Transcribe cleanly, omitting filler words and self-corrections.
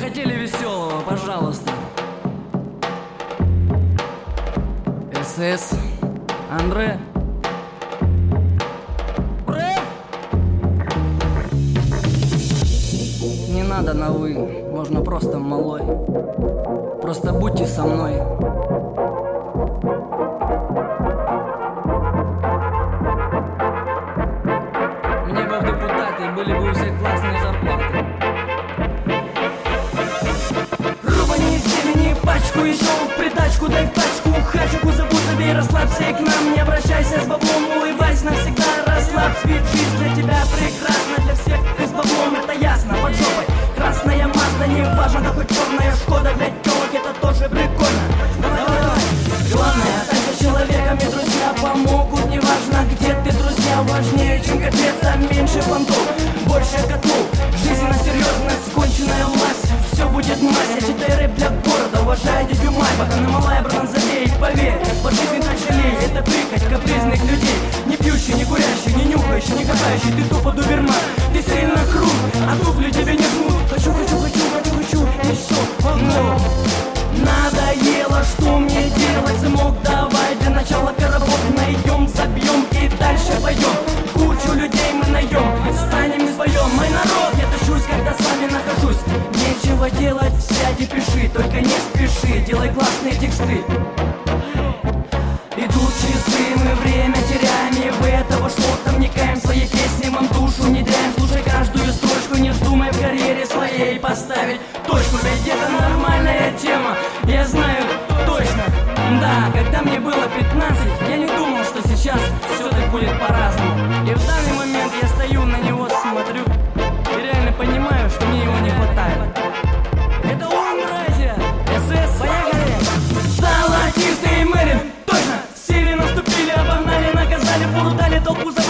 хотели веселого, пожалуйста. СС, Андре. Не надо на вы, можно просто малой. Просто будьте со мной. Мне бы в депутаты, были бы у всех классные зарплаты. Рубани из семени пачку, еще в придачку, дай в тачку хачику, забудь себе и расслабься, и к нам не обращайся с баблом, улыбайся навсегда, расслабь, ведь жизнь для тебя прекрасна, для всех ты с баблом, это ясно, под жопой красная Мазда, не важно, да хоть черная Шкода, для телок это тоже прикольно. Давай, давай, давай. Главное, останься человеком, и друзья помогут, неважно где ты, друзья важнее, чем котлета, меньше понтов, больше котлов, жизненно серьезность, сконченная власть, все будет мазь, я читаю рэп для города, уважаю дядю Май, пока на малая братан забей, поверь, по жизни так жалей, это прихоть капризных людей, не пьющий, не курящий, не нюхающий, не катающий, ты тупо дуберман, ты сильно крут, а туфли тебе не жмут, хочу, еще одно. Надоело, что мне делать, сынок, давай для начала пирожок найдем, забьем и дальше пойдем. Кучу людей мы найдем, станем и споем. Мой народ, я тащусь, когда с вами нахожусь. Нечего делать, сядь и пиши, только не спеши, делай классные тексты. Идут часы, мы время теряем, и в этого что-то вникаем. Свои песни вам душу не даем, слушай каждую строчку, не вздумай в карьере своей поставить точку, ведь это нормальная тема, я знаю точно. Да, когда мне было 15, я не думал, что сейчас все так будет по-разному. И в данный момент я стою на него, смотрю и реально понимаю, что мне его не хватает. Это он, братья! СС, поехали! Золотистый Мэрин, точно! Сири наступили, обогнали, наказали, фуру дали, толпу за